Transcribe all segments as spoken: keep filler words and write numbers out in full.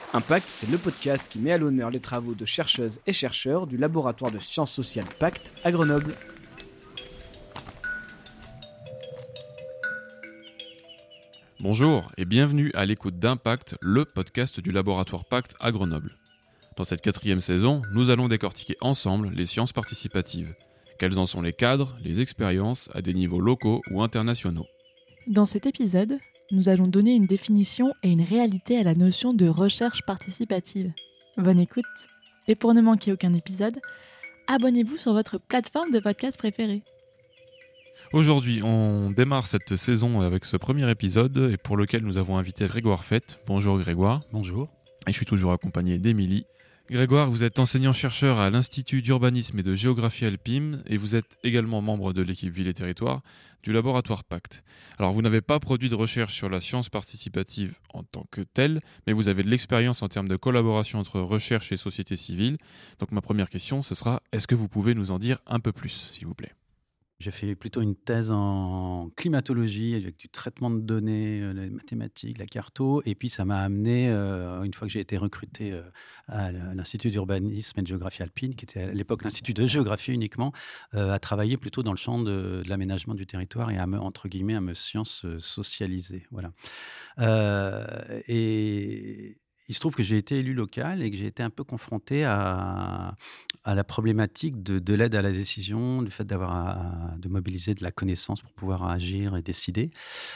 Impact, c'est le podcast qui met à l'honneur les travaux de chercheuses et chercheurs du laboratoire de sciences sociales Pacte à Grenoble. Bonjour et bienvenue à l'écoute d'Impact, le podcast du laboratoire Pacte à Grenoble. Dans cette quatrième saison, nous allons décortiquer ensemble les sciences participatives. Quels en sont les cadres, les expériences à des niveaux locaux ou internationaux. Dans cet épisode, nous allons donner une définition et une réalité à la notion de recherche participative. Bonne écoute. Et pour ne manquer aucun épisode, abonnez-vous sur votre plateforme de podcast préférée. Aujourd'hui, on démarre cette saison avec ce premier épisode et pour lequel nous avons invité Grégoire Fette. Bonjour Grégoire. Bonjour. Et je suis toujours accompagné d'Émilie. Grégoire, vous êtes enseignant-chercheur à l'Institut d'urbanisme et de géographie alpine et vous êtes également membre de l'équipe Ville et Territoire du laboratoire Pacte. Alors, vous n'avez pas produit de recherche sur la science participative en tant que telle, mais vous avez de l'expérience en termes de collaboration entre recherche et société civile. Donc, ma première question, ce sera, est-ce que vous pouvez nous en dire un peu plus, s'il vous plaît ? J'ai fait plutôt une thèse en climatologie avec du traitement de données, euh, les mathématiques, la carto. Et puis, ça m'a amené, euh, une fois que j'ai été recruté euh, à l'Institut d'urbanisme et de géographie alpine, qui était à l'époque l'Institut de géographie uniquement, euh, à travailler plutôt dans le champ de, de l'aménagement du territoire et à me, entre guillemets, à me sciences socialiser. Voilà. Euh, et... Il se trouve que j'ai été élu local et que j'ai été un peu confronté à, à la problématique de, de l'aide à la décision, du fait d'avoir à, de mobiliser de la connaissance pour pouvoir agir et décider.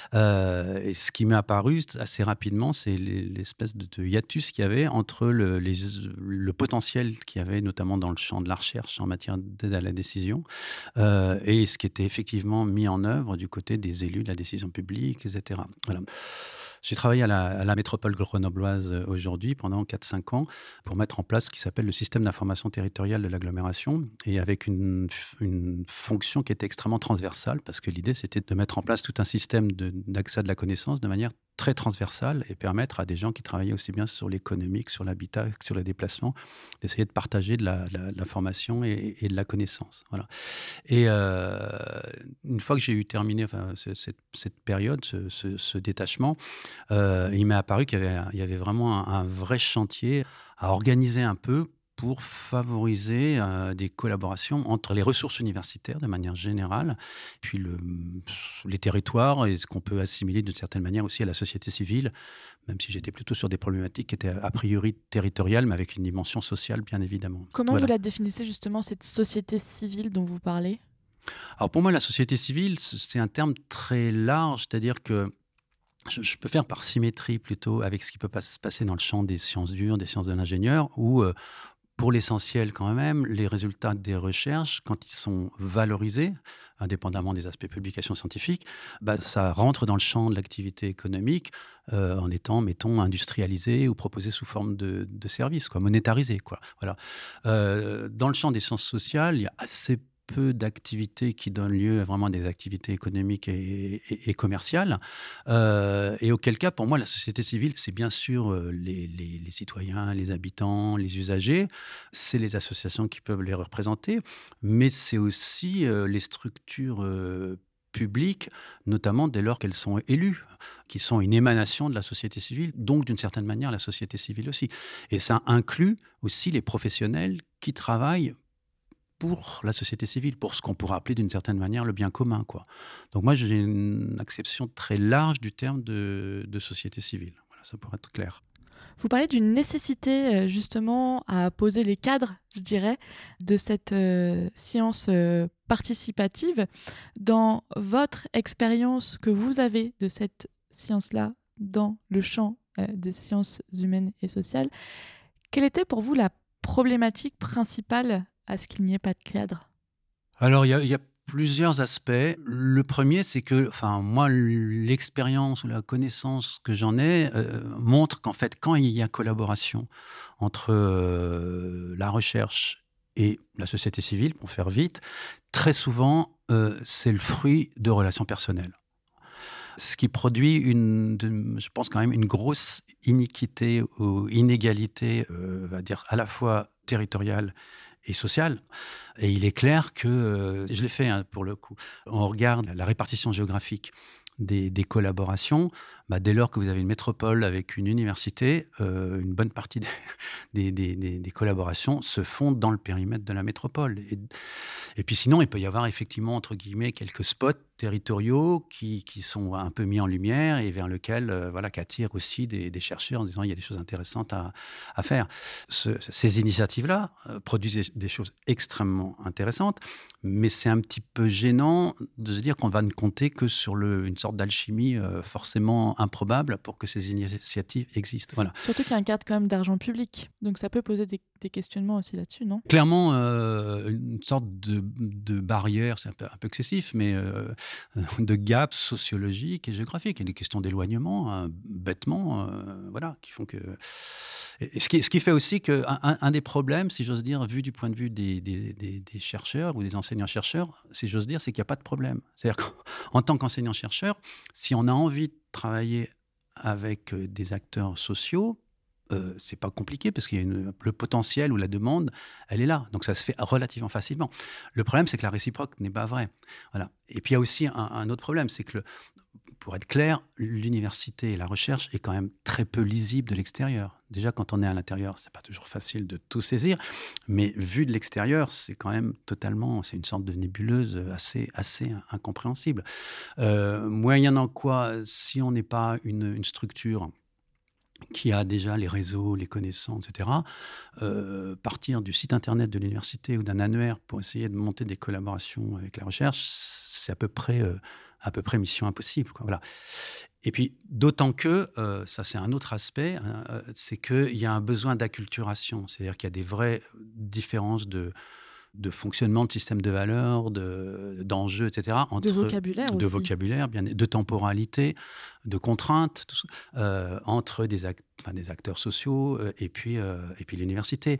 Euh, et ce qui m'est apparu assez rapidement, c'est l'espèce de, de hiatus qu'il y avait entre le, les, le potentiel qu'il y avait, notamment dans le champ de la recherche en matière d'aide à la décision, euh, et ce qui était effectivement mis en œuvre du côté des élus de la décision publique, et cetera. Voilà. J'ai travaillé à la, à la métropole grenobloise aujourd'hui pendant quatre cinq ans pour mettre en place ce qui s'appelle le système d'information territoriale de l'agglomération et avec une, une fonction qui était extrêmement transversale parce que l'idée c'était de mettre en place tout un système de, d'accès de la connaissance de manière très transversale et permettre à des gens qui travaillaient aussi bien sur l'économique, sur l'habitat, que sur le déplacement, d'essayer de partager de, la, de, la, de l'information et, et de la connaissance. Voilà. Et euh, une fois que j'ai eu terminé enfin, cette, cette période, ce, ce, ce détachement, euh, il m'est apparu qu'il y avait, il y avait vraiment un, un vrai chantier à organiser un peu pour favoriser euh, des collaborations entre les ressources universitaires de manière générale, puis le, les territoires et ce qu'on peut assimiler d'une certaine manière aussi à la société civile, même si j'étais plutôt sur des problématiques qui étaient a priori territoriales, mais avec une dimension sociale bien évidemment. Comment voilà. vous la définissez justement, cette société civile dont vous parlez ? Alors pour moi, la société civile, c'est un terme très large, c'est-à-dire que Je, je peux faire par symétrie plutôt avec ce qui peut pas se passer dans le champ des sciences dures, des sciences de l'ingénieur, où euh, pour l'essentiel quand même, les résultats des recherches, quand ils sont valorisés, indépendamment des aspects publications scientifiques, bah, ça rentre dans le champ de l'activité économique euh, en étant, mettons, industrialisé ou proposé sous forme de, de services, quoi, monétarisé, quoi. Voilà. Euh, dans le champ des sciences sociales, il y a assez peu d'activités qui donnent lieu à vraiment des activités économiques et, et, et commerciales. Euh, et auquel cas, pour moi, la société civile, c'est bien sûr les, les, les citoyens, les habitants, les usagers, c'est les associations qui peuvent les représenter, mais c'est aussi euh, les structures euh, publiques, notamment dès lors qu'elles sont élues, qui sont une émanation de la société civile, donc d'une certaine manière la société civile aussi. Et ça inclut aussi les professionnels qui travaillent pour la société civile, pour ce qu'on pourrait appeler d'une certaine manière le bien commun, quoi. Donc moi, j'ai une acception très large du terme de, de société civile. Voilà, ça pourrait être clair. Vous parlez d'une nécessité justement à poser les cadres, je dirais, de cette euh, science euh, participative. Dans votre expérience que vous avez de cette science-là dans le champ euh, des sciences humaines et sociales, quelle était pour vous la problématique principale à ce qu'il n'y ait pas de cadre ? Alors, il y a, y a plusieurs aspects. Le premier, c'est que, enfin, moi, l'expérience ou la connaissance que j'en ai euh, montre qu'en fait, quand il y a collaboration entre euh, la recherche et la société civile, pour faire vite, très souvent, euh, c'est le fruit de relations personnelles. Ce qui produit, une, de, je pense quand même, une grosse iniquité ou inégalité, euh, on va dire, à la fois territoriale et sociale. Et il est clair que, euh, je l'ai fait hein, pour le coup, on regarde la répartition géographique des, des collaborations, bah, dès lors que vous avez une métropole avec une université, euh, une bonne partie des, des, des, des, des collaborations se font dans le périmètre de la métropole. Et, et puis sinon, il peut y avoir effectivement, entre guillemets, quelques spots territoriaux qui, qui sont un peu mis en lumière et vers lesquels, euh, voilà, qu'attirent aussi des, des chercheurs en disant il y a des choses intéressantes à, à faire. Ce, ces initiatives-là euh, produisent des, des choses extrêmement intéressantes, mais c'est un petit peu gênant de se dire qu'on va ne compter que sur le, une sorte d'alchimie euh, forcément improbable pour que ces initiatives existent. Voilà. Surtout qu'il y a un cadre quand même d'argent public, donc ça peut poser des, des questionnements aussi là-dessus, non ? Clairement, euh, une sorte de, de barrière, c'est un peu, un peu excessif, mais euh, de gap sociologique et géographique. Il y a des questions d'éloignement, hein, bêtement, euh, voilà, qui font que... Et ce, qui, ce qui fait aussi qu'un un, un des problèmes, si j'ose dire, vu du point de vue des, des, des, des chercheurs ou des enseignants-chercheurs, si j'ose dire, c'est qu'il n'y a pas de problème. C'est-à-dire qu'en tant qu'enseignant-chercheur, si on a envie de travailler avec des acteurs sociaux, Euh, c'est pas compliqué parce que le potentiel ou la demande, elle est là. Donc ça se fait relativement facilement. Le problème, c'est que la réciproque n'est pas vraie. Voilà. Et puis il y a aussi un, un autre problème, c'est que, le, pour être clair, l'université et la recherche est quand même très peu lisible de l'extérieur. Déjà, quand on est à l'intérieur, c'est pas toujours facile de tout saisir, mais vu de l'extérieur, c'est quand même totalement, c'est une sorte de nébuleuse assez, assez incompréhensible. Euh, moyennant quoi, si on n'est pas une, une structure qui a déjà les réseaux, les connaissances, et cetera, euh, partir du site internet de l'université ou d'un annuaire pour essayer de monter des collaborations avec la recherche, c'est à peu près, euh, à peu près mission impossible, quoi. Voilà. Et puis, d'autant que, euh, ça c'est un autre aspect, euh, c'est qu'il y a un besoin d'acculturation, c'est-à-dire qu'il y a des vraies différences de... de fonctionnement, de système de valeurs, de, d'enjeux, et cetera. Entre, de vocabulaire de aussi. vocabulaire, bien, de temporalité, de contraintes, tout, euh, entre des, act, enfin, des acteurs sociaux euh, et, puis, euh, et puis l'université.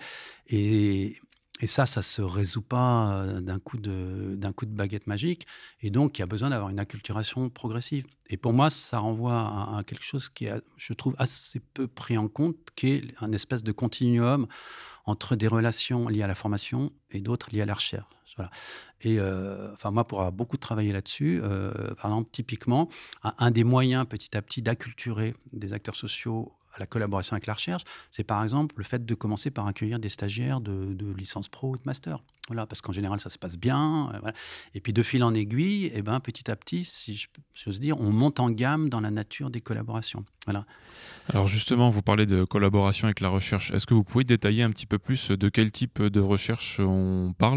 Et, et ça, ça ne se résout pas d'un coup, de, d'un coup de baguette magique. Et donc, il y a besoin d'avoir une acculturation progressive. Et pour moi, ça renvoie à, à quelque chose qui est, je trouve, assez peu pris en compte, qui est un espèce de continuum entre des relations liées à la formation et d'autres liées à la recherche. Voilà. Et euh, enfin, moi, pour avoir beaucoup travaillé là-dessus, euh, par exemple, typiquement, un, un des moyens petit à petit d'acculturer des acteurs sociaux à la collaboration avec la recherche, c'est par exemple le fait de commencer par accueillir des stagiaires de, de licence pro ou de master. Voilà, parce qu'en général, ça se passe bien. Euh, voilà. Et puis, de fil en aiguille, eh ben, petit à petit, si je, j'ose dire, on monte en gamme dans la nature des collaborations. Voilà. Alors justement, vous parlez de collaboration avec la recherche. Est-ce que vous pouvez détailler un petit peu plus de quel type de recherche on parle ?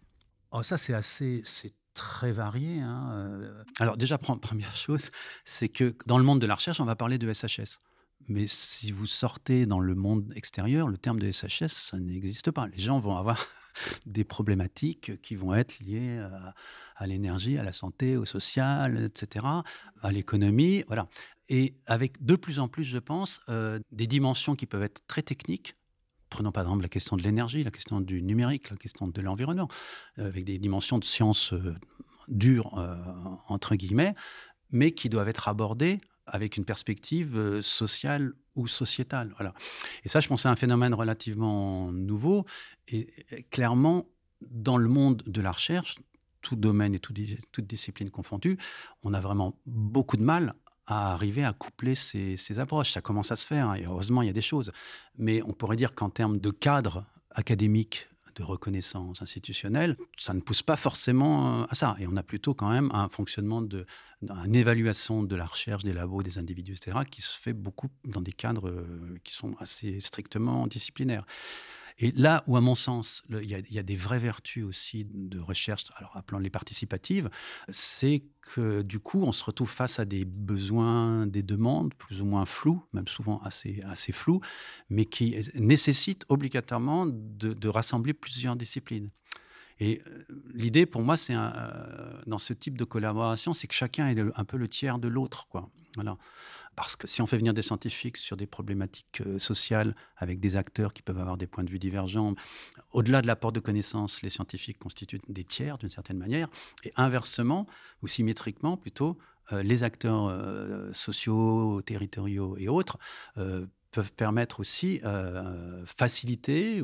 Oh, ça, c'est assez... C'est très varié. Hein. Alors déjà, première chose, c'est que dans le monde de la recherche, on va parler de S H S. Mais si vous sortez dans le monde extérieur, le terme de S H S, ça n'existe pas. Les gens vont avoir des problématiques qui vont être liées à, à l'énergie, à la santé, au social, et cetera, à l'économie. Voilà. Et avec de plus en plus, je pense, euh, des dimensions qui peuvent être très techniques. Prenons par exemple la question de l'énergie, la question du numérique, la question de l'environnement, euh, avec des dimensions de sciences euh, dures, euh, entre guillemets, mais qui doivent être abordées avec une perspective euh, sociale ou sociétale. Voilà. Et ça, je pense, c'est un phénomène relativement nouveau. Et, et clairement, dans le monde de la recherche, tout domaine et tout, toute discipline confondue, on a vraiment beaucoup de mal à arriver à coupler ces, ces approches. Ça commence à se faire, hein, et heureusement, il y a des choses. Mais on pourrait dire qu'en termes de cadre académique, de reconnaissance institutionnelle, ça ne pousse pas forcément à ça. Et on a plutôt quand même un fonctionnement, de, une évaluation de la recherche, des labos, des individus, et cetera, qui se fait beaucoup dans des cadres qui sont assez strictement disciplinaires. Et là où, à mon sens, il y, y a des vraies vertus aussi de recherche, alors appelons-les participatives, c'est que du coup, on se retrouve face à des besoins, des demandes plus ou moins floues, même souvent assez, assez floues, mais qui nécessitent obligatoirement de, de rassembler plusieurs disciplines. Et l'idée, pour moi, c'est un, euh, dans ce type de collaboration, c'est que chacun est le, un peu le tiers de l'autre, quoi. Voilà. Parce que si on fait venir des scientifiques sur des problématiques euh, sociales avec des acteurs qui peuvent avoir des points de vue divergents, au-delà de l'apport de connaissances, les scientifiques constituent des tiers d'une certaine manière. Et inversement, ou symétriquement plutôt, euh, les acteurs euh, sociaux, territoriaux et autres euh, peuvent permettre aussi euh, faciliter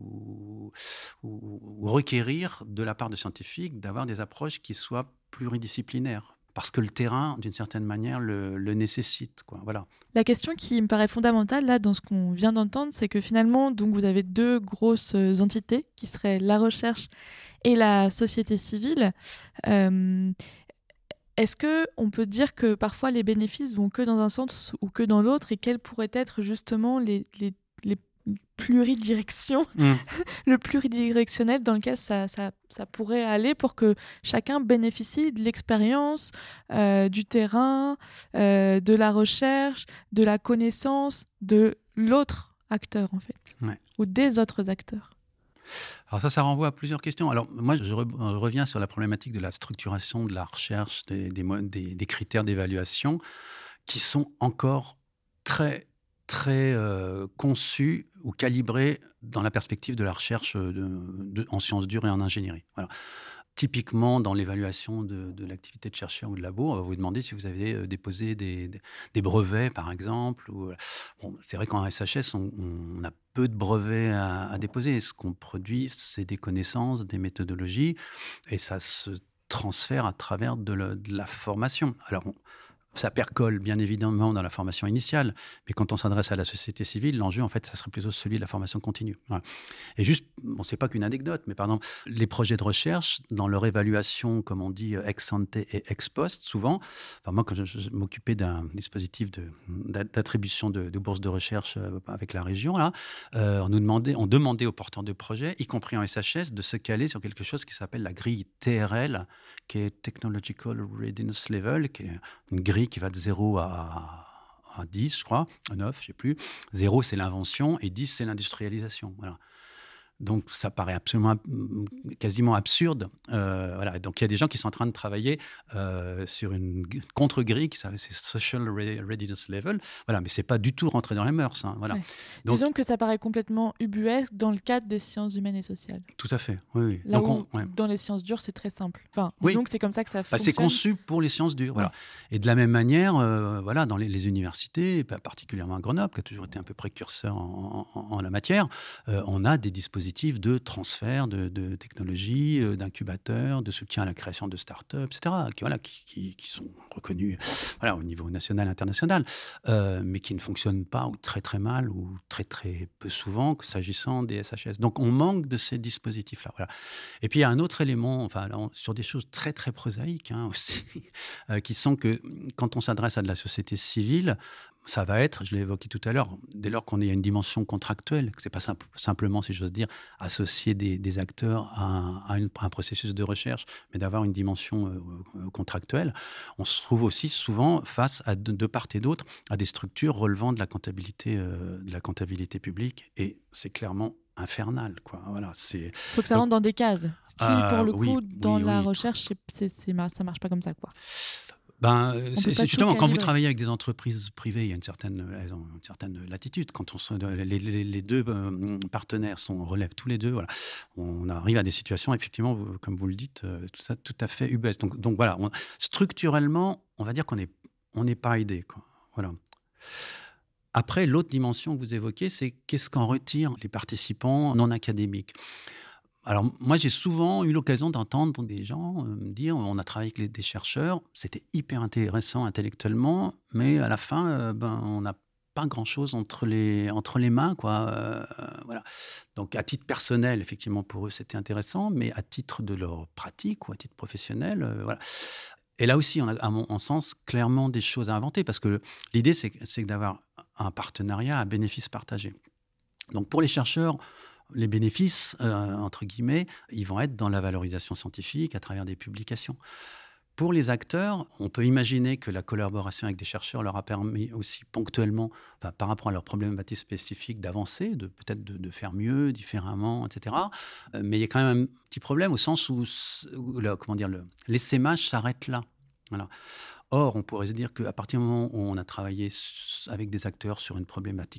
ou, ou, ou requérir de la part de scientifiques d'avoir des approches qui soient pluridisciplinaires. parce que le terrain, d'une certaine manière, le, le nécessite, quoi. Voilà. La question qui me paraît fondamentale là dans ce qu'on vient d'entendre, c'est que finalement, donc vous avez deux grosses entités qui seraient la recherche et la société civile. Euh, est-ce que on peut dire que parfois les bénéfices vont que dans un sens ou que dans l'autre, et quelles pourraient être justement les, les, les pluridirections, mmh. le pluridirectionnel dans lequel ça, ça, ça pourrait aller pour que chacun bénéficie de l'expérience, euh, du terrain, euh, de la recherche, de la connaissance de l'autre acteur en fait, ouais. ou des autres acteurs. Alors ça, ça renvoie à plusieurs questions. Alors moi, je re- reviens sur la problématique de la structuration de la recherche, des, des, des, des critères d'évaluation qui sont encore très très euh, conçu ou calibré dans la perspective de la recherche de, de, en sciences dures et en ingénierie. Voilà. Typiquement, dans l'évaluation de, de l'activité de chercheur ou de labo, on va vous demander si vous avez déposé des, des, des brevets, par exemple. Ou, bon, c'est vrai qu'en S H S, on, on a peu de brevets à, à déposer. Ce qu'on produit, c'est des connaissances, des méthodologies, et ça se transfère à travers de, le, de la formation. Alors, on, ça percole bien évidemment dans la formation initiale, mais quand on s'adresse à la société civile, l'enjeu, en fait, ça serait plutôt celui de la formation continue. Voilà. Et juste, bon, c'est pas qu'une anecdote, mais par exemple, les projets de recherche, dans leur évaluation, comme on dit, ex ante et ex post, souvent, enfin, moi, quand je, je m'occupais d'un dispositif de, d'attribution de, de bourses de recherche avec la région, là, euh, on nous demandait, on demandait aux porteurs de projets, y compris en S H S, de se caler sur quelque chose qui s'appelle la grille T R L, qui est Technological Readiness Level, qui est une grille qui va de zéro à, à dix, je crois, à neuf, je ne sais plus. zéro, c'est l'invention, et dix, c'est l'industrialisation. Voilà. Donc, ça paraît absolument, quasiment absurde. Euh, voilà. Donc, il y a des gens qui sont en train de travailler euh, sur une contre-grille, qui c'est Social Readiness Level. Voilà, mais ce n'est pas du tout rentré dans les mœurs. Hein. Voilà. Ouais. Donc, disons que ça paraît complètement ubuesque dans le cadre des sciences humaines et sociales. Tout à fait, oui. oui. Là Donc, où, on, ouais. dans les sciences dures, c'est très simple. Enfin, disons oui. que c'est comme ça que ça bah, fonctionne. C'est conçu pour les sciences dures. Voilà. Ouais. Et de la même manière, euh, voilà, dans les, les universités, bah, particulièrement à Grenoble, qui a toujours été un peu précurseur en, en, en la matière, euh, on a des dispositifs de transfert de, de technologies, euh, d'incubateurs, de soutien à la création de start-up, et cetera, qui, voilà, qui, qui, qui sont reconnus voilà, au niveau national et international, euh, mais qui ne fonctionnent pas ou très très mal ou très très peu souvent s'agissant des S H S. Donc on manque de ces dispositifs-là. Voilà. Et puis il y a un autre élément, enfin, là, on, sur des choses très très prosaïques hein, aussi, euh, qui sont que quand on s'adresse à de la société civile, ça va être, je l'ai évoqué tout à l'heure, dès lors qu'on a une dimension contractuelle, que ce n'est pas simple, simplement, si j'ose dire, associer des, des acteurs à un, à, une, à un processus de recherche, mais d'avoir une dimension euh, contractuelle, on se trouve aussi souvent face, à de, de part et d'autre, à des structures relevant de la comptabilité, euh, de la comptabilité publique, et c'est clairement infernal, quoi. Voilà, c'est. Faut que ça rentre dans des cases. Ce qui, euh, pour le coup, oui, dans oui, la oui. recherche, c'est, c'est, c'est, ça marche pas comme ça, quoi. Ben, c'est, c'est justement quand vous calibrer. travaillez avec des entreprises privées, il y a une certaine, elles ont une certaine latitude. Quand on se, les, les, les deux euh, partenaires sont relèvent tous les deux, voilà, on arrive à des situations effectivement, vous, comme vous le dites, euh, tout ça, tout à fait ubuesque. Donc, donc voilà, on, structurellement, on va dire qu'on est, on n'est pas aidé, quoi. Voilà. Après, l'autre dimension que vous évoquez, c'est qu'est-ce qu'en retirent les participants non académiques. Alors, moi, j'ai souvent eu l'occasion d'entendre des gens me dire on a travaillé avec les, des chercheurs, c'était hyper intéressant intellectuellement, mais à la fin, euh, ben, on n'a pas grand-chose entre les, entre les mains, quoi. Euh, voilà. Donc, à titre personnel, effectivement, pour eux, c'était intéressant, mais à titre de leur pratique ou à titre professionnel, euh, voilà. Et là aussi, on a, à mon en sens, clairement des choses à inventer, parce que l'idée, c'est, c'est d'avoir un partenariat à bénéfice partagé. Donc, pour les chercheurs, les bénéfices, euh, entre guillemets, ils vont être dans la valorisation scientifique à travers des publications. Pour les acteurs, on peut imaginer que la collaboration avec des chercheurs leur a permis aussi ponctuellement, enfin, par rapport à leurs problématiques spécifiques, d'avancer, de, peut-être de, de faire mieux, différemment, et cetera. Euh, mais il y a quand même un petit problème au sens où, où le, comment dire, le, l'essaimage s'arrête là. Voilà. Or, on pourrait se dire qu'à partir du moment où on a travaillé avec des acteurs sur une problématique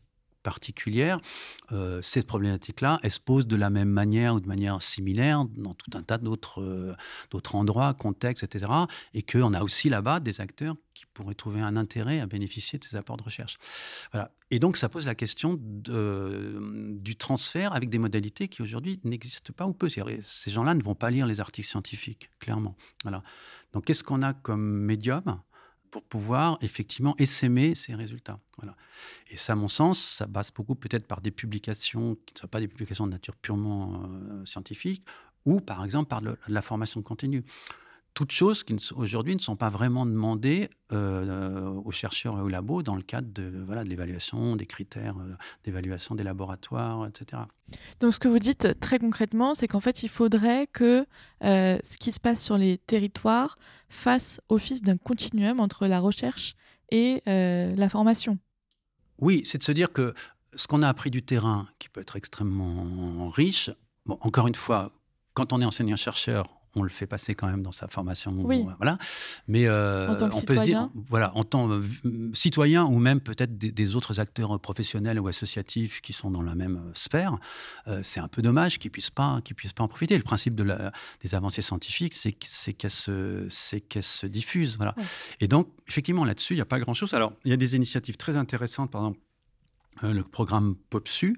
particulière, euh, cette problématique-là, elle se pose de la même manière ou de manière similaire dans tout un tas d'autres, euh, d'autres endroits, contextes, et cetera. Et qu'on a aussi là-bas des acteurs qui pourraient trouver un intérêt à bénéficier de ces apports de recherche. Voilà. Et donc, ça pose la question de, du transfert avec des modalités qui aujourd'hui n'existent pas ou peu. C'est-à-dire, ces gens-là ne vont pas lire les articles scientifiques, clairement. Voilà. Donc, qu'est-ce qu'on a comme médium pour pouvoir effectivement essaimer ces résultats. Voilà. Et ça, à mon sens, ça passe beaucoup peut-être par des publications qui ne soient pas des publications de nature purement euh, scientifique, ou par exemple par le, la formation continue. Toutes choses qui ne, aujourd'hui ne sont pas vraiment demandées euh, aux chercheurs et aux labos dans le cadre de, voilà, de l'évaluation, des critères euh, d'évaluation des laboratoires, et cetera. Donc ce que vous dites très concrètement, c'est qu'en fait il faudrait que euh, ce qui se passe sur les territoires fasse office d'un continuum entre la recherche et euh, la formation. Oui, c'est de se dire que ce qu'on a appris du terrain, qui peut être extrêmement riche, bon, encore une fois, quand on est enseignant-chercheur, on le fait passer quand même dans sa formation. Oui. Bon, voilà. Mais euh, en tant que on citoyen. peut se dire, voilà, en tant que euh, citoyen ou même peut-être des, des autres acteurs professionnels ou associatifs qui sont dans la même sphère, euh, c'est un peu dommage qu'ils puissent pas, qu'ils puissent pas en profiter. Le principe de la, des avancées scientifiques, c'est, c'est qu'elles se, c'est qu'elles se diffusent. Voilà. Ouais. Et donc, effectivement, là-dessus, il n'y a pas grand-chose. Alors, il y a des initiatives très intéressantes, par exemple, euh, le programme POPSU,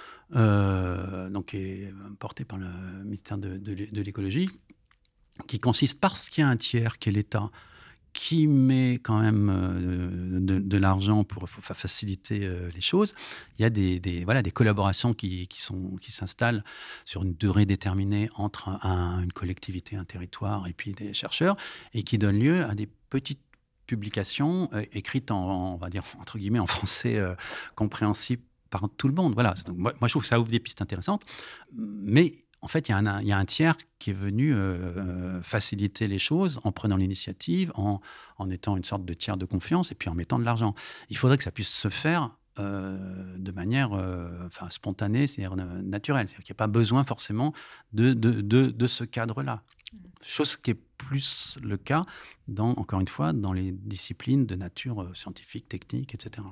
euh, donc, qui est porté par le ministère de, de, de l'écologie, qui consiste, parce qu'il y a un tiers qui est l'État, qui met quand même euh, de, de l'argent pour, pour faciliter euh, les choses. Il y a des, des, voilà, des collaborations qui, qui, sont, qui s'installent sur une durée déterminée entre un, un, une collectivité, un territoire et puis des chercheurs, et qui donnent lieu à des petites publications euh, écrites en, on va dire, entre guillemets, en français euh, compréhensible par tout le monde. Voilà. Donc, moi, moi, je trouve que ça ouvre des pistes intéressantes, mais en fait, il y, a un, il y a un tiers qui est venu euh, faciliter les choses en prenant l'initiative, en, en étant une sorte de tiers de confiance et puis en mettant de l'argent. Il faudrait que ça puisse se faire euh, de manière euh, enfin, spontanée, c'est-à-dire naturelle. C'est-à-dire qu'il n'y a pas besoin forcément de, de, de, de ce cadre-là. Chose qui est plus le cas, dans, encore une fois, dans les disciplines de nature scientifique, technique, et cetera.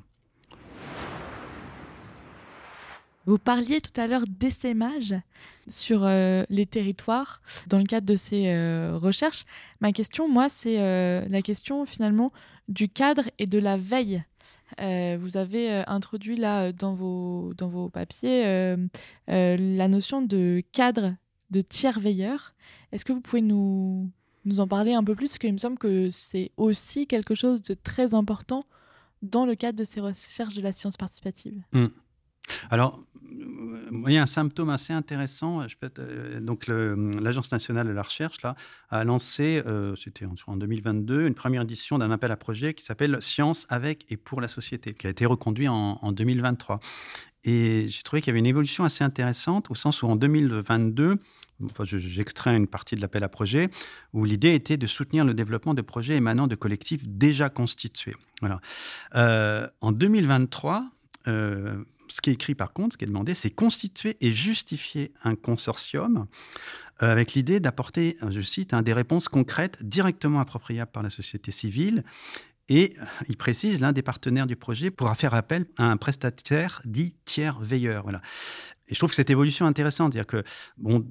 Vous parliez tout à l'heure d'essaimage sur euh, les territoires dans le cadre de ces euh, recherches. Ma question, moi, c'est euh, la question finalement du cadre et de la veille. Euh, vous avez euh, introduit là dans vos, dans vos papiers euh, euh, la notion de cadre de tiers veilleur. Est-ce que vous pouvez nous, nous en parler un peu plus? Parce qu'il me semble que c'est aussi quelque chose de très important dans le cadre de ces recherches de la science participative. Mmh. Alors, il y a un symptôme assez intéressant. Je peux être, euh, donc le, l'Agence nationale de la recherche là, a lancé, euh, c'était en, en deux mille vingt-deux, une première édition d'un appel à projet qui s'appelle « Science avec et pour la société », qui a été reconduit en, en deux mille vingt-trois. Et j'ai trouvé qu'il y avait une évolution assez intéressante, au sens où en deux mille vingt-deux, enfin, je, j'extrais une partie de l'appel à projet, où l'idée était de soutenir le développement de projets émanant de collectifs déjà constitués. Voilà. Euh, en deux mille vingt-trois, euh, ce qui est écrit par contre, ce qui est demandé, c'est constituer et justifier un consortium euh, avec l'idée d'apporter, je cite, hein, des réponses concrètes directement appropriables par la société civile. Et il précise, l'un des partenaires du projet pourra faire appel à un prestataire dit tiers veilleur. Voilà. Et je trouve que cette évolution est intéressante. C'est-à-dire que, bon,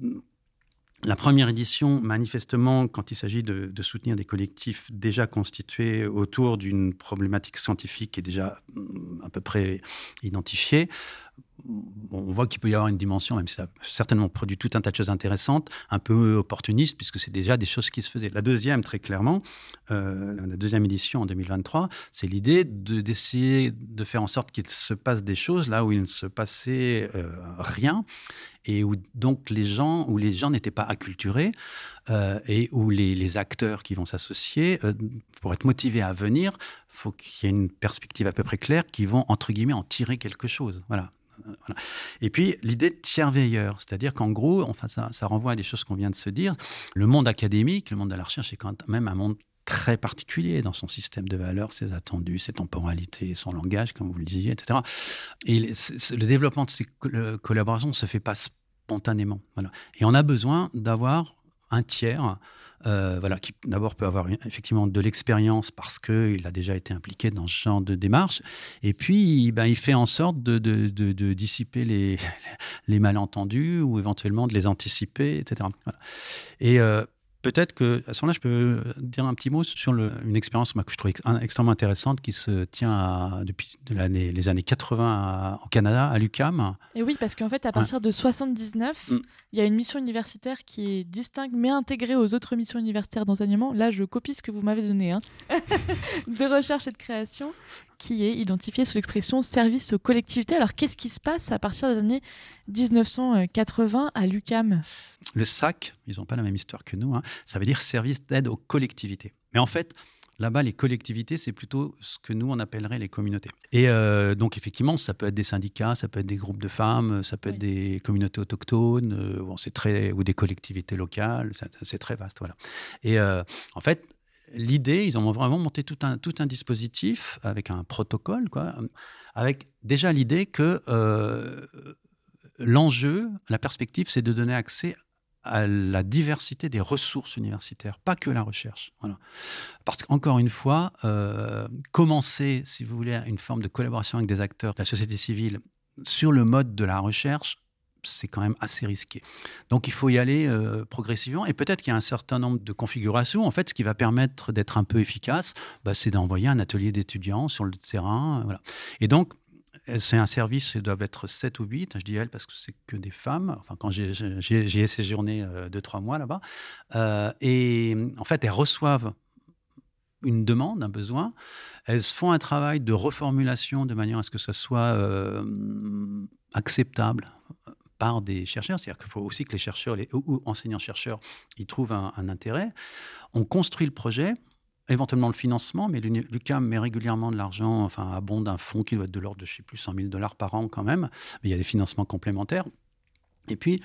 la première édition, manifestement, quand il s'agit de, de soutenir des collectifs déjà constitués autour d'une problématique scientifique qui est déjà à peu près identifiée, on voit qu'il peut y avoir une dimension, même si ça a certainement produit tout un tas de choses intéressantes, un peu opportunistes, puisque c'est déjà des choses qui se faisaient. La deuxième, très clairement, euh, la deuxième édition en deux mille vingt-trois, c'est l'idée de, d'essayer de faire en sorte qu'il se passe des choses là où il ne se passait euh, rien, et où donc les gens, où les gens n'étaient pas acculturés, euh, et où les, les acteurs qui vont s'associer, euh, pour être motivés à venir, il faut qu'il y ait une perspective à peu près claire, qui vont, entre guillemets, en tirer quelque chose. Voilà. Voilà. Et puis, l'idée de tiers veilleur, c'est-à-dire qu'en gros, enfin, ça, ça renvoie à des choses qu'on vient de se dire. Le monde académique, le monde de la recherche est quand même un monde très particulier dans son système de valeurs, ses attendus, ses temporalités, son langage, comme vous le disiez, et cetera. Et le, le développement de ces collaborations ne se fait pas spontanément. Voilà. Et on a besoin d'avoir un tiers, euh, voilà, qui d'abord peut avoir effectivement de l'expérience parce qu'il a déjà été impliqué dans ce genre de démarche. Et puis, ben, il fait en sorte de, de, de, de dissiper les, les malentendus ou éventuellement de les anticiper, et cetera. Voilà. Et euh, peut-être que, à ce moment-là, je peux dire un petit mot sur le, une expérience moi, que je trouve ex- extrêmement intéressante qui se tient à, depuis de l'année, les années quatre-vingts à, au Canada, à l'U Q A M. Et oui, parce qu'en fait, à partir ouais. de soixante-dix-neuf, il mm. y a une mission universitaire qui est distincte mais intégrée aux autres missions universitaires d'enseignement. Là, je copie ce que vous m'avez donné, hein, de recherche et de création, qui est identifiée sous l'expression service aux collectivités. Alors, qu'est-ce qui se passe à partir des années dix-neuf cent quatre-vingts à l'U Q A M ? Le S A C, ils n'ont pas la même histoire que nous, hein, ça veut dire service d'aide aux collectivités. Mais en fait, là-bas, les collectivités, c'est plutôt ce que nous, on appellerait les communautés. Et euh, donc, effectivement, ça peut être des syndicats, ça peut être des groupes de femmes, ça peut oui. être des communautés autochtones, euh, bon, c'est très, ou des collectivités locales, ça, c'est très vaste. Voilà. Et euh, en fait, l'idée, ils ont vraiment monté tout un, tout un dispositif avec un protocole, quoi, avec déjà l'idée que euh, l'enjeu, la perspective, c'est de donner accès à la diversité des ressources universitaires, pas que la recherche. Voilà. Parce qu'encore une fois, euh, commencer, si vous voulez, une forme de collaboration avec des acteurs de la société civile sur le mode de la recherche, c'est quand même assez risqué. Donc, il faut y aller euh, progressivement. Et peut-être qu'il y a un certain nombre de configurations. En fait, ce qui va permettre d'être un peu efficace, bah, c'est d'envoyer un atelier d'étudiants sur le terrain. Voilà. Et donc, c'est un service, ils doivent être sept ou huit, je dis elles parce que c'est que des femmes, enfin quand j'ai, j'ai, j'ai séjourné euh, deux, trois mois là-bas, euh, et en fait elles reçoivent une demande, un besoin, elles font un travail de reformulation de manière à ce que ça soit euh, acceptable par des chercheurs, c'est-à-dire qu'il faut aussi que les chercheurs, les ou, ou enseignants-chercheurs, ils trouvent un, un intérêt. On construit le projet, éventuellement le financement, mais l'U Q A M met régulièrement de l'argent, enfin abonde un fonds qui doit être de l'ordre de, je ne sais plus, cent mille dollars par an quand même, mais il y a des financements complémentaires. Et puis,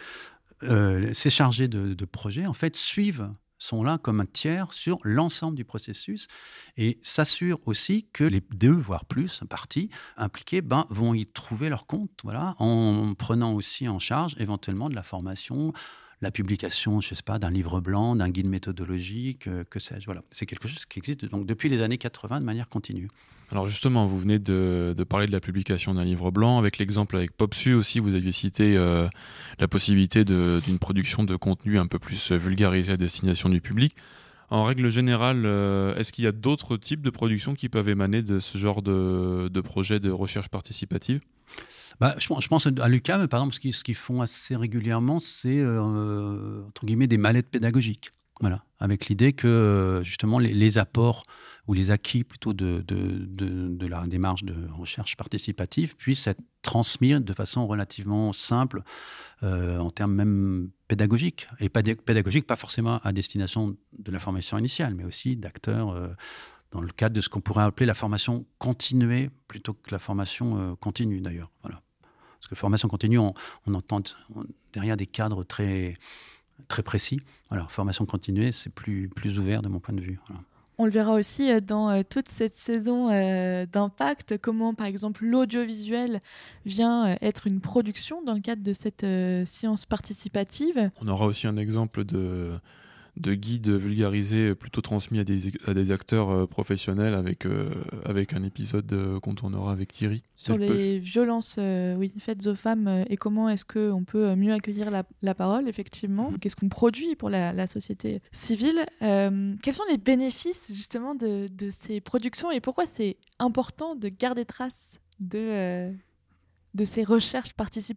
euh, ces chargés de, de projet, en fait, suivent, sont là comme un tiers sur l'ensemble du processus et s'assurent aussi que les deux, voire plus, parties impliquées, ben, vont y trouver leur compte, voilà, en prenant aussi en charge éventuellement de la formation, la publication, je ne sais pas, d'un livre blanc, d'un guide méthodologique, euh, que sais-je. Voilà. C'est quelque chose qui existe donc, depuis les années quatre-vingts de manière continue. Alors justement, vous venez de, de parler de la publication d'un livre blanc. Avec l'exemple avec PopSu aussi, vous aviez cité euh, la possibilité de, d'une production de contenu un peu plus vulgarisé à destination du public. En règle générale, euh, est-ce qu'il y a d'autres types de productions qui peuvent émaner de ce genre de, de projet de recherche participative ? Bah, je, je pense à l'U Q A M, par exemple, ce qu'ils, ce qu'ils font assez régulièrement, c'est, euh, entre guillemets, des mallettes pédagogiques. Voilà, avec l'idée que, justement, les, les apports ou les acquis, plutôt, de, de, de, de la démarche de recherche participative puissent être transmis de façon relativement simple, euh, en termes même pédagogiques. Et pas pédagogiques, pas forcément à destination de la formation initiale, mais aussi d'acteurs... Euh, dans le cadre de ce qu'on pourrait appeler la formation continuée, plutôt que la formation euh, continue, d'ailleurs. Voilà. Parce que formation continue, on, on entend on, derrière des cadres très, très précis. Voilà, formation continuée, c'est plus, plus ouvert de mon point de vue. Voilà. On le verra aussi dans euh, toute cette saison euh, d'impact, comment, par exemple, l'audiovisuel vient euh, être une production dans le cadre de cette euh, science participative. On aura aussi un exemple de... de guides vulgarisés plutôt transmis à des, à des acteurs euh, professionnels avec, euh, avec un épisode euh, qu'on tournera avec Thierry. Sur les peu... violences euh, oui, faites aux femmes euh, et comment est-ce qu'on peut mieux accueillir la, la parole, effectivement. Mmh. Qu'est-ce qu'on produit pour la, la société civile. Euh, quels sont les bénéfices, justement, de, de ces productions et pourquoi c'est important de garder trace de, euh, de ces recherches participatives ?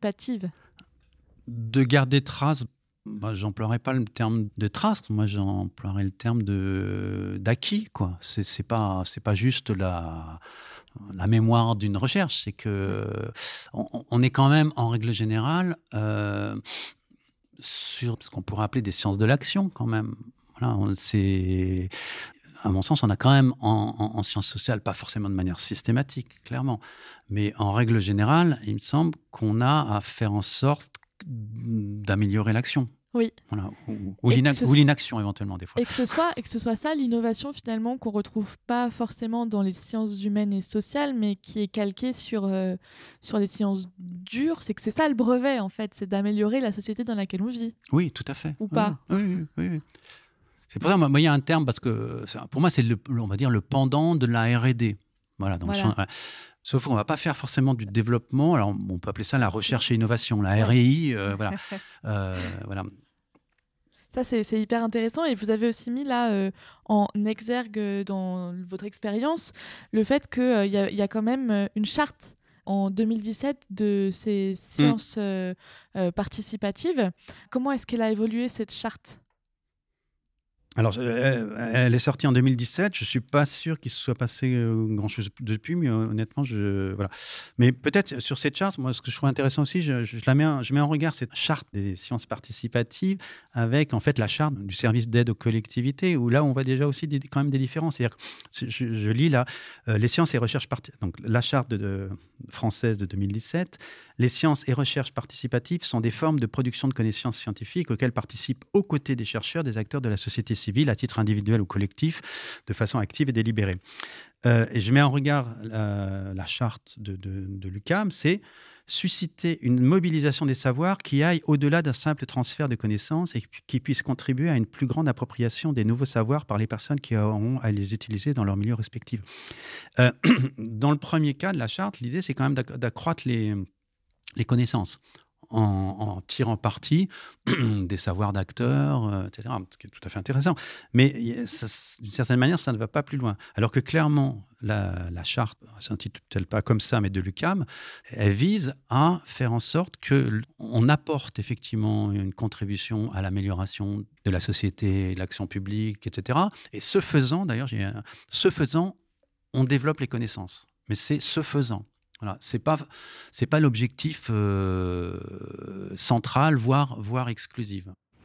De garder trace Bah, j'emploierais pas le terme de trace, moi j'emploierais le terme de d'acquis, quoi. C'est, c'est pas c'est pas juste la la mémoire d'une recherche, c'est que on, on est quand même en règle générale euh, sur ce qu'on pourrait appeler des sciences de l'action, quand même. Voilà, on, c'est à mon sens, on a quand même en, en, en sciences sociales, pas forcément de manière systématique, clairement, mais en règle générale, il me semble qu'on a à faire en sorte d'améliorer l'action. Oui. Voilà, ou, ou, Et l'ina- que ce ou l'inaction éventuellement des fois. Et que ce soit, et que ce soit ça l'innovation finalement qu'on retrouve pas forcément dans les sciences humaines et sociales, mais qui est calquée sur, euh, sur les sciences dures. C'est que c'est ça le brevet en fait, c'est d'améliorer la société dans laquelle on vit. Oui, tout à fait. Ou oui, pas. Oui, oui, oui, oui. C'est pour ça, moi, il y a un terme, parce que ça, pour moi, c'est le, on va dire le pendant de la R et D. Voilà, dans Voilà. le champ, sauf qu'on ne va pas faire forcément du développement. Alors, on peut appeler ça la recherche et innovation, la Ouais. R et I. Euh, voilà. Euh, voilà. Ça, c'est, c'est hyper intéressant. Et vous avez aussi mis là euh, en exergue euh, dans votre expérience le fait qu'il euh, y, a, y a quand même euh, une charte en deux mille dix-sept de ces sciences mmh. euh, euh, participatives. Comment est-ce qu'elle a évolué cette charte ? Alors, elle, elle est sortie en deux mille dix-sept. Je ne suis pas sûr qu'il se soit passé grand-chose depuis, mais honnêtement, je... Voilà. Mais peut-être sur cette charte, moi, ce que je trouve intéressant aussi, je, je, la mets, en, je mets en regard cette charte des sciences participatives avec, en fait, la charte du service d'aide aux collectivités, où là, on voit déjà aussi des, quand même des différences. C'est-à-dire que je, je lis là, euh, les sciences et recherches... Part... Donc, la charte de, de, française de deux mille dix-sept, les sciences et recherches participatives sont des formes de production de connaissances scientifiques auxquelles participent aux côtés des chercheurs, des acteurs de la société civile, à titre individuel ou collectif, de façon active et délibérée. Euh, et je mets en regard la, la charte de, de, de l'U Q A M, c'est susciter une mobilisation des savoirs qui aille au-delà d'un simple transfert de connaissances et qui puisse contribuer à une plus grande appropriation des nouveaux savoirs par les personnes qui auront à les utiliser dans leur milieu respectif. Euh, dans le premier cas de la charte, l'idée, c'est quand même d'accroître les, les connaissances. En, en tirant parti des savoirs d'acteurs, euh, et cetera, ce qui est tout à fait intéressant. Mais ça, d'une certaine manière, ça ne va pas plus loin. Alors que clairement, la, la charte, elle ne s'intitule pas comme ça, mais de l'U Q A M, elle vise à faire en sorte qu'on apporte effectivement une contribution à l'amélioration de la société, de l'action publique, et cetera. Et ce faisant, d'ailleurs, j'ai un, ce faisant, on développe les connaissances. Mais c'est ce faisant. Voilà, c'est pas c'est pas l'objectif euh, central, voire voire exclusif.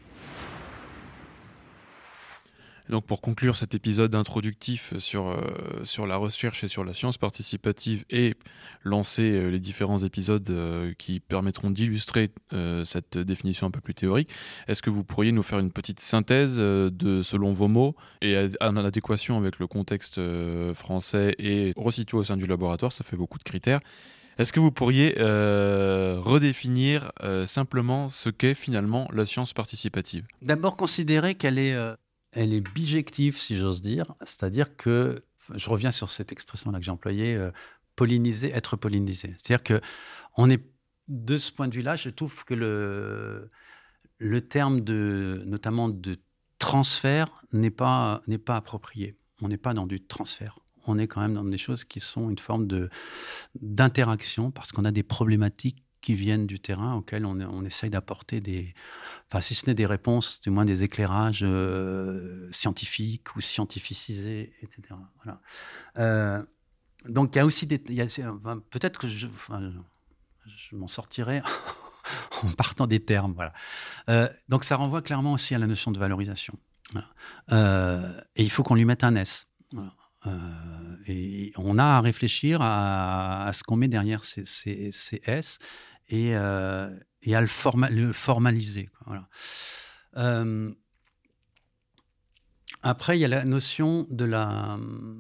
Donc pour conclure cet épisode introductif sur, euh, sur la recherche et sur la science participative et lancer euh, les différents épisodes euh, qui permettront d'illustrer euh, cette définition un peu plus théorique, est-ce que vous pourriez nous faire une petite synthèse euh, de, selon vos mots et en adéquation avec le contexte euh, français et resitué au sein du laboratoire, ça fait beaucoup de critères. Est-ce que vous pourriez euh, redéfinir euh, simplement ce qu'est finalement la science participative ? D'abord considérer qu'elle est... Euh... Elle est bijective, si j'ose dire, c'est-à-dire que, je reviens sur cette expression-là que j'ai employée, euh, polliniser, être pollinisé. C'est-à-dire qu'on est, de ce point de vue-là, je trouve que le, le terme de, notamment de transfert n'est pas, n'est pas approprié. On n'est pas dans du transfert. On est quand même dans des choses qui sont une forme de, d'interaction, parce qu'on a des problématiques qui viennent du terrain, auxquels on, on essaye d'apporter des, enfin si ce n'est des réponses, du moins des éclairages euh, scientifiques ou scientificisés, et cetera. Voilà. Euh, donc il y a aussi des, il y a, enfin, peut-être que je, enfin, je m'en sortirai en partant des termes, voilà. Euh, donc ça renvoie clairement aussi à la notion de valorisation. Voilà. Euh, et il faut qu'on lui mette un S. Voilà. Euh, et on a à réfléchir à, à ce qu'on met derrière ces, ces, ces S et, euh, et à le, forma, le formaliser. Quoi, voilà. Euh, après, il y a la notion de la,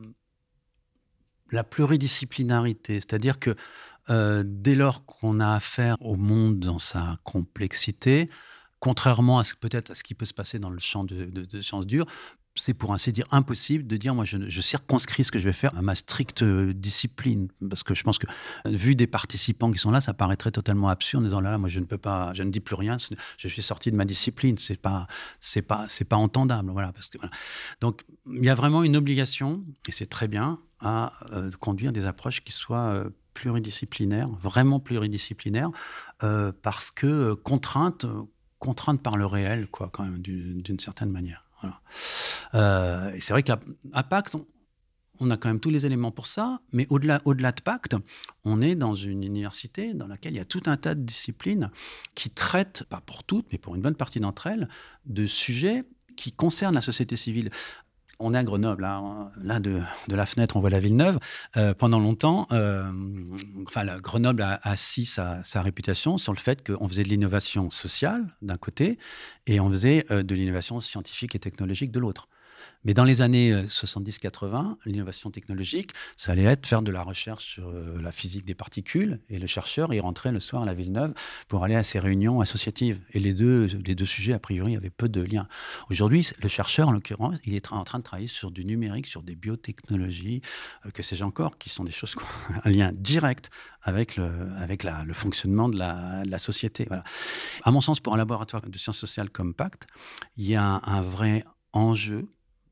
la pluridisciplinarité, c'est-à-dire que euh, dès lors qu'on a affaire au monde dans sa complexité, contrairement à ce, peut-être à ce qui peut se passer dans le champ de, de, de sciences dures, c'est pour ainsi dire impossible de dire moi je, je circonscris ce que je vais faire à ma stricte discipline, parce que je pense que vu des participants qui sont là, ça paraîtrait totalement absurde en disant là moi je ne peux pas, je ne dis plus rien, je suis sorti de ma discipline, c'est pas c'est pas c'est pas entendable, voilà, parce que voilà. Donc il y a vraiment une obligation et c'est très bien à euh, conduire des approches qui soient euh, pluridisciplinaires, vraiment pluridisciplinaires, euh, parce que euh, contraintes contraintes par le réel, quoi, quand même d'une, d'une certaine manière. Voilà. Euh, et c'est vrai qu'à à Pacte, on, on a quand même tous les éléments pour ça, mais au-delà, au-delà de Pacte, on est dans une université dans laquelle il y a tout un tas de disciplines qui traitent, pas pour toutes, mais pour une bonne partie d'entre elles, de sujets qui concernent la société civile. On est à Grenoble, là, là de, de la fenêtre, on voit la ville neuve. Euh, pendant longtemps, euh, enfin, la, Grenoble a assis sa, sa réputation sur le fait qu'on faisait de l'innovation sociale d'un côté et on faisait euh, de l'innovation scientifique et technologique de l'autre. Mais dans les années soixante-dix quatre-vingts, l'innovation technologique, ça allait être faire de la recherche sur euh, la physique des particules. Et le chercheur, il rentrait le soir à la Villeneuve pour aller à ses réunions associatives. Et les deux, les deux sujets, a priori, avaient peu de liens. Aujourd'hui, le chercheur, en l'occurrence, il est en train de travailler sur du numérique, sur des biotechnologies, euh, que sais-je encore, qui sont des choses qui ont un lien direct avec le, avec la, le fonctionnement de la, de la société. Voilà. À mon sens, pour un laboratoire de sciences sociales comme Pacte, il y a un, un vrai enjeu,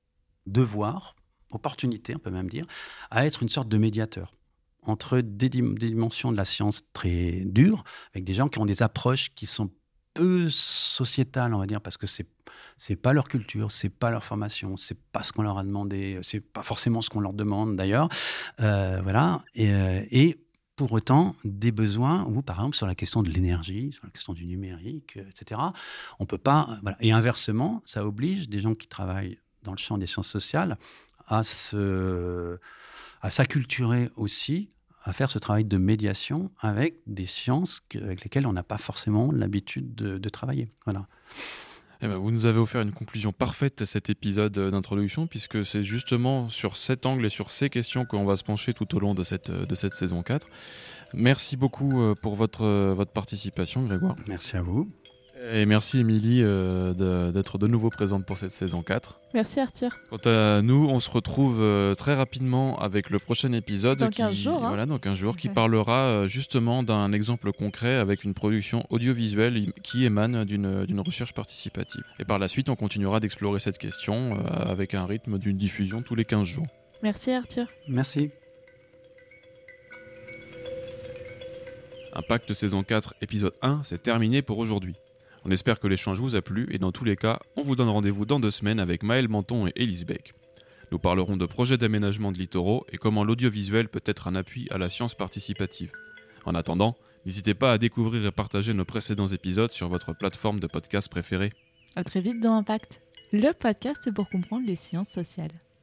devoir, opportunité, on peut même dire, à être une sorte de médiateur entre des, dim- des dimensions de la science très dures, avec des gens qui ont des approches qui sont peu sociétales, on va dire, parce que c'est c'est pas leur culture, c'est pas leur formation, c'est pas ce qu'on leur a demandé, c'est pas forcément ce qu'on leur demande d'ailleurs, euh, voilà, et, et pour autant, des besoins où, par exemple, sur la question de l'énergie, sur la question du numérique, et cetera, on peut pas, voilà. Et inversement, ça oblige des gens qui travaillent dans le champ des sciences sociales, à, se, à s'acculturer aussi, à faire ce travail de médiation avec des sciences que, avec lesquelles on n'a pas forcément l'habitude de, de travailler. Voilà. Eh ben, vous nous avez offert une conclusion parfaite à cet épisode d'introduction, puisque c'est justement sur cet angle et sur ces questions qu'on va se pencher tout au long de cette, de cette saison quatre. Merci beaucoup pour votre, votre participation, Grégoire. Merci à vous. Et merci Émilie euh, de, d'être de nouveau présente pour cette saison quatre. Merci Arthur. Quant à nous, on se retrouve euh, très rapidement avec le prochain épisode. Dans qui, quinze jours. Hein. Voilà, dans quinze jours, okay. qui parlera euh, justement d'un exemple concret avec une production audiovisuelle qui émane d'une, d'une recherche participative. Et par la suite, on continuera d'explorer cette question euh, avec un rythme d'une diffusion tous les quinze jours. Merci Arthur. Merci. Impact saison quatre, épisode un, c'est terminé pour aujourd'hui. On espère que l'échange vous a plu et dans tous les cas, on vous donne rendez-vous dans deux semaines avec Maël Menton et Élise Beck. Nous parlerons de projets d'aménagement de littoraux et comment l'audiovisuel peut être un appui à la science participative. En attendant, n'hésitez pas à découvrir et partager nos précédents épisodes sur votre plateforme de podcast préférée. À très vite dans Impact, le podcast pour comprendre les sciences sociales.